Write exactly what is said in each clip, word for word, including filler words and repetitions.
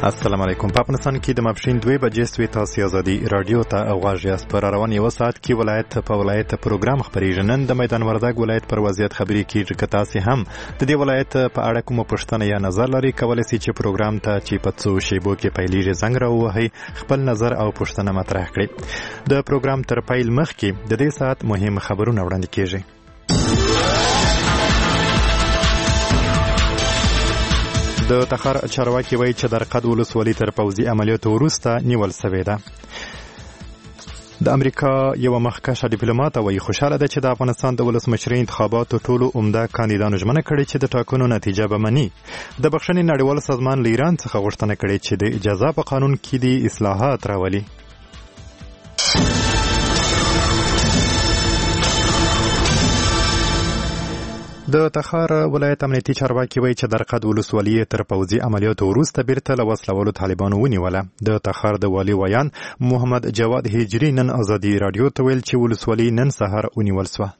السلام علیکم. په افغانستان کې د ماپښین دوه بجې سوي تاسو ازادي رادیو ته غواړئ یاست. پر روان یو ساعت کې ولایت په ولایت پروګرام خبرېږي. نن د میدان وردګ ولایت پر وضعیت خبرې کیږي. که تاسو هم د دې ولایت په اړه کومه پوښتنه یا نظر لرئ کولی شئ چې پروګرام ته چې په څو شیبو کې پیلېږي زنګ راووهئ، خپل نظر او پوښتنه مطرح کړئ. د پروګرام تر پیل مخکې د دې ساعت مهم خبرونه وړاندې کیږي. د تخار چارواکي وایي چې د رقد ولسوالي تر پوځي عملیاتو وروسته نیول سوې ده. د امریکا یو مخکښه ډیپلوماټ وایي خوشاله ده چې د افغانستان د ولسمشرۍ انتخاباتو ټولو عمده کاندیدانو ژمنه کړې چې د ټاکنو نتیجه به مني. د بخښنې نړیوال سازمان له ایران څخه غوښتنه کړې چې د اجازه په قانون کې د اصلاحات راولي. د تخار ولایت امنیتي چارواکي وایي چې د رقد ولسوالي تر پوځي عملیاتو وروسته بیرته له وسلوالو طالبانو ونیوله. د تخار د والي ویان محمد جواد هجري نن ازادي رادیو ته ویل چې ولسوالي نن سهار ونیول سوه.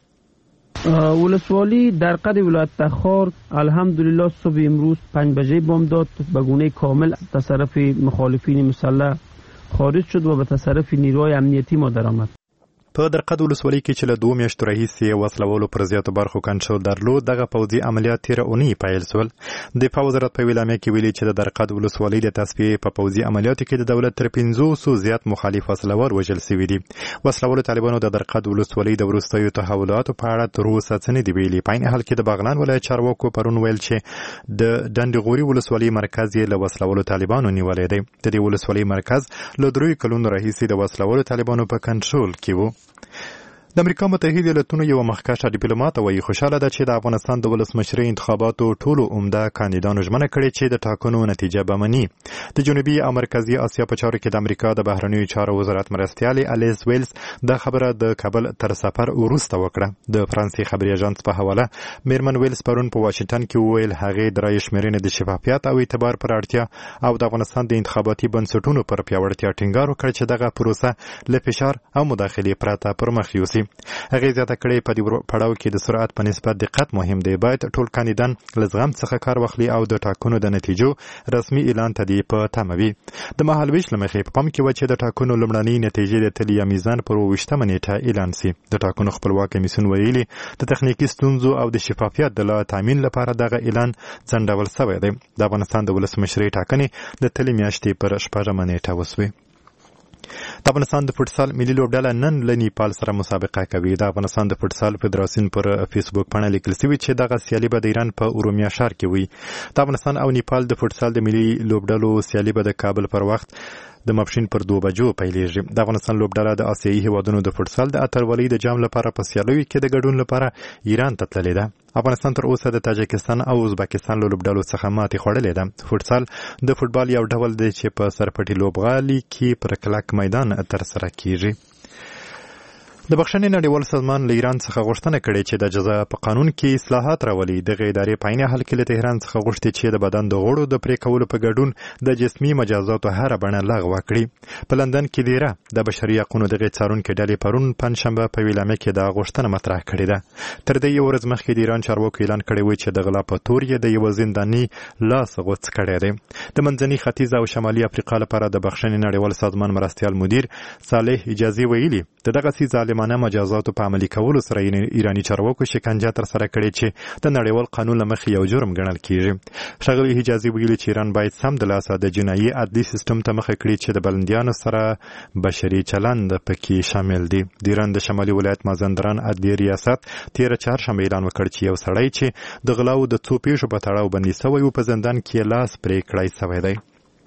ولسوالی در قد ولایت تخار الحمدلله صبح امروز پنج بجه بامداد به گونه کامل تصرف مخالفین مسلح خارج شد و به تصرف نیروهای امنیتی ما درآمد. په درقد ولسوالۍ کې چې له دوه میاشتو راهیسې وسلوالو پر زیاتو برخو کنټرول درلود، دغه پوځي عملیات تېره اونۍ پیل سول. دفاع وزارت په اعلامیه کې ویلي چې د درقد ولسوالۍ د تصفیې په پوځي عملیاتو کې د دولت تر پنځوسو زیات مخالف وسلوال وژل سوي دي. وسلوالو طالبانو د درقد ولسوالۍ د وروستیو تحولاتو په اړه تر اوسه څه نه دي ویلي. په عین حال کې د بغلان ولایت چارواکو پرون ویل چې د ډنډغوري ولسوالۍ مرکز یې له وسلوالو طالبانو نیولی دی. د دې ولسوالۍ مرکز له دریو کلونو راهیسې د وسلوالو طالبانو په کنټرول کې و. د امریکا متحده ایالاتونو یو مخکښه ډیپلوماټ وایي خوشاله ده چې د افغانستان د ولسمشرۍ انتخاباتو ټولو عمده کاندیدانو ژمنه کړې چې د ټاکنو نتیجه به مني. د جنوبي او مرکزي اسیا په چارو کې د امریکا د بهرنیو چارو وزارت مرستیالې الیس ویلز دا خبره د کابل تر سفر وروسته وکړه. د فرانسې خبري اژانس په حواله میرمن ویلز پرون په واشنگټن کې وویل هغې د رایې شمیرنې د شفافیت او اعتبار پر اړتیا او د افغانستان د انتخاباتي بنسټونو پر پیاوړتیا ټینګار وکړ چې دغه پروسه له فشار او مداخلې پرته پر مخ یوسي. هغه زیاته کړې په دې پړاو کې د سرعت په نسبت دقت مهم دی. باید ټول کاندیدان له زغم څخه کار واخلي او د ټاکنو د نتیجو رسمي اعلان ته دی په تمه وي. د مهالویش له مخې په پام کې و چې د ټاکنو لومړنۍ نتیجې د تلیا میزان پر اوویشتمه نیټه اعلان سي. د ټاکنو خپلواک کمیسیون ویلي د تخنیکي ستونزو او د شفافیت د لا تامین لپاره دغه اعلان ځنډول شوی دی. د افغانستان د ولسمشرۍ ټاکنې د تلې میاشتې پر شپږمه نیټه وسوې. د افغانستان د فوټسال ملي لوبډله نن له نیپال سره مسابقه کوي. د افغانستان د فوټسال فدراسیون پر فیسبوک پاڼه لیکل شوي چې دغه سیالي به د ایران په اورومیا ښار کې وي. د افغانستان او نیپال د فوټسال د ملي لوبډلو سیالي به د کابل پر وخت د ماپښین پر دوه بجو پیلېږي. د افغانستان لوبډله د آسیایي هیوادونو د فوټسال د اتلولۍ د جام لپاره په سیالیو کې د ګډون لپاره ایران ته تللې ده. افغانستان تر اوسه د تاجکستان او ازبکستان له لوبډلو څخه ماتې خوړلې ده. فوټسال د فوټبال یو ډول دی چې په سرپټي لوبغالي کې پر کلک میدان ترسره کیږي. د بخښنې نړیوال سازمان له ایران څخه غوښتنه کړې چې د جزا په قانون کې اصلاحات راولي. دغه ادارې په عین حال کې له تهران څخه غوښتي چې د بدن د غړو د پرې کولو په ګډون د جسمي مجازاتو هره بڼه لغوه کړي. په لندن کې دیره د بشري حقونو دغه څارونکي ډلې پرون پنجشنبه په اعلامیه کې دا غوښتنه مطرح کړې ده. تر دې یو ورځ مخکې د ایران چارواکو اعلان کړی و چې د غلا په تور یې د یو زنداني لاس غوڅ کړی دی. د منځني ختیځ او شمالي افریقا لپاره د بخښنې نړیوال سازمان مرستیال مدیر صالح اجازي ویلي د دغه سي ظالمانه مجازاتو په عملي کولو سره ایراني چارواکو شکنجه تر سره کړې چې د نړیوال قانون له مخې یو جرم ګڼل کیږي. ښاغلي حجازي ویلي چې ایران باید سم د لاسه د جنایي عدلي سیستم ته مخه کړي چې د بلندیانو سره بشري چلند پکې شامل دی. د ایران د شمالي ولایت مازندران عدلي ریاست تېره چهارشنبه اعلان وکړ چې یو سړی چې د غلاو د څو پیښو په تړاو بندي سوی و په زندان کې لاس پرې کړی سوی دی.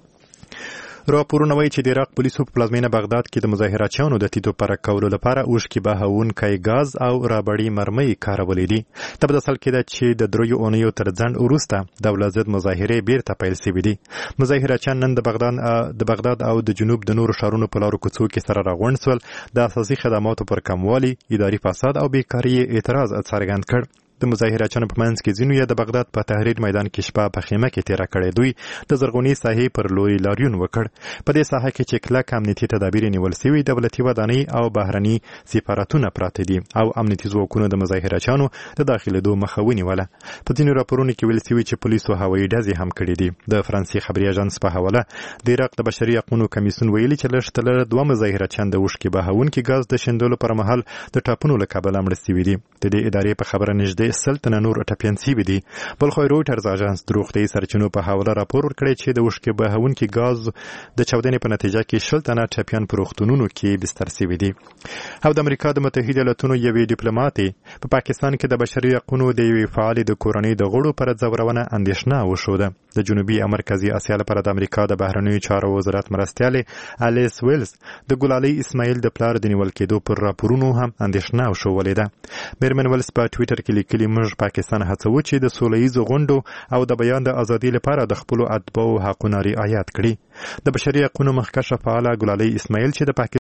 راپورونه وایي چې د عراق پولیسو په پلازمینه بغداد کې د مظاهراتچیانو د تیتو پرک کولو لپاره اوښکې بهونکی ګاز او رابړې مرمۍ کارولې دي. ته په اصل کې ده چې د دریو اونیو تر ځنډ وروسته دولت ضد مظاهرې بیرته پیل شوي دي. مظاهراتچیان نن د بغداد د بغداد او د جنوب د نورو ښارونو په لارو کوڅو کې سره راغونډ سول. د اساسي خدماتو پر کموالي، اداري فساد او بیکاري اعتراض څرګند کړ. د مظاهرچیانو په منځ کې ځینو یې د بغداد په تحریر میدان کې شپه په خیمه کې تیره کړې. دوی د زرغونې ساحې پر لوري لاریون وکړ. په دې ساحه کې چې کلک امنیتي تدابیر نیول سوي، دولتي ودانۍ او بهرني سفارتونه پراته دي او امنیتي ځواکونو د مظاهرچیانو د داخلېدو مخه ونیوله. په ځینو راپورونو کې ویل سوي چې پولیسو هوایي ډزې هم کړې دي. د فرانسې خبري اژانس په حواله د عراق د بشري حقوقو کمیسیون ویلي چې لږ تر لږه دوه مظاهرچیان د اوښکې بهونکي ګاز د شیندلو پر مهال د ټاپونو له کبله مړه سوي دي. د دې ادارې په خبره نږدې سل تنه نور ټپیان سوي دي. بلخو رویټرز اژانس د روغتیايي سرچینو په حواله راپور ورکړی چې د اوښکې بهونکي ګاز د چاودنې په نتیجه کې شل تنه ټپیان په روغتونونو کې بستر سوي دي. او د امریکا د متحده ایالاتونو یوې ډیپلوماتې په پاکستان کې د بشري حقوقو د یوې فعالې د کورنۍ د غړو پر ځورونه اندېښنه وښوده. د جنوبي او مرکزي اسیا لپاره د امریکا د بهرنیو چارو وزارت مرستیالې الیس ویلز د ګلالۍ اسماعیل د پلار د نیول کېدو پر راپورونو هم اندېښنه وښولې ده. میرمن ویلز په ټویټر کې لیکلي، موږ پاکستان هڅوو چې د سوله ییزو غونډو او د بیان د ازادۍ لپاره د خپلو اتباعو حقونه رعایت کړي. د بشري حقوقو مخکښه فعاله ګلالۍ اسماعیل چې د